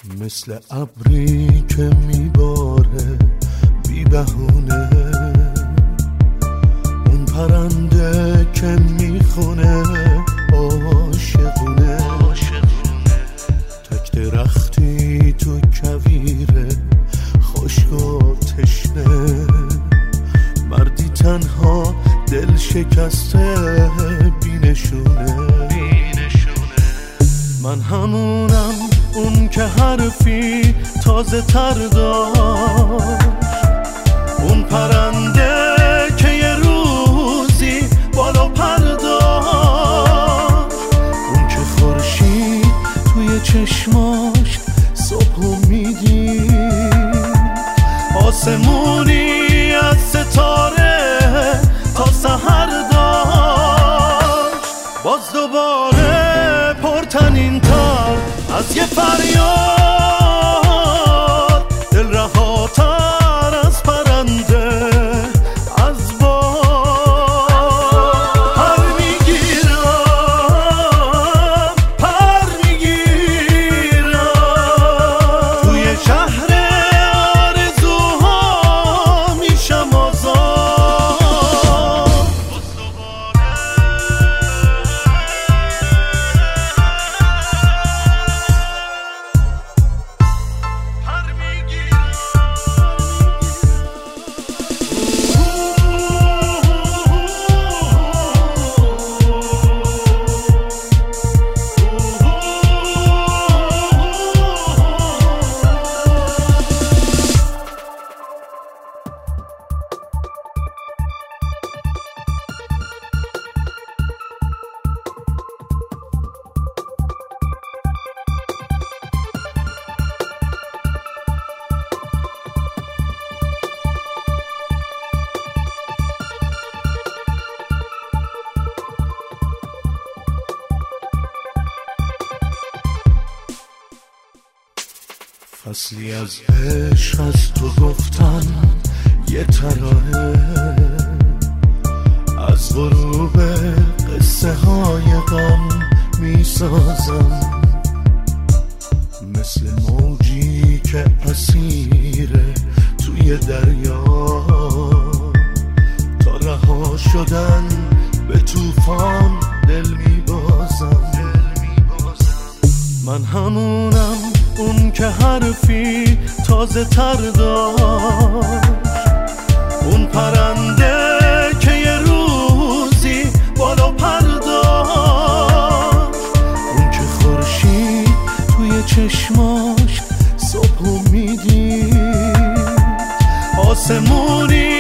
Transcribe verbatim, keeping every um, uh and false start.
مثل ابری که میباره بی بهونه، اون پرنده که میخونه عاشقونه، تک درختی تو کویره خشک و تشنه، مردی تنها دل شکسته بینشونه. من همونم اون که حرفی تازه تر داشت، اون پرنده که یه روزی بالا پر داشت، اون که خورشید توی چشماش صبحو میدید، آسمونی از ستاره تا سحر داشت. باز دوباره پرتنین تر از یه فریاد، دل رهاتر از پرنده از باد. پر میگیرم پر میگیرم توی شهر آرزوها میشم آزاد. فصلی از عشق از تو گفتن یه ترانه، از غروب قصه های غم میسازم، مثل موجی که اسیره توی دریا، تا رها شدن به طوفان دل میبازم. من همونم اون که حرفی تازه تر داشت، اون پرنده که یه روزی بالا پر داشت، اون که خورشید توی چشماش صبحو میدید، آسمونی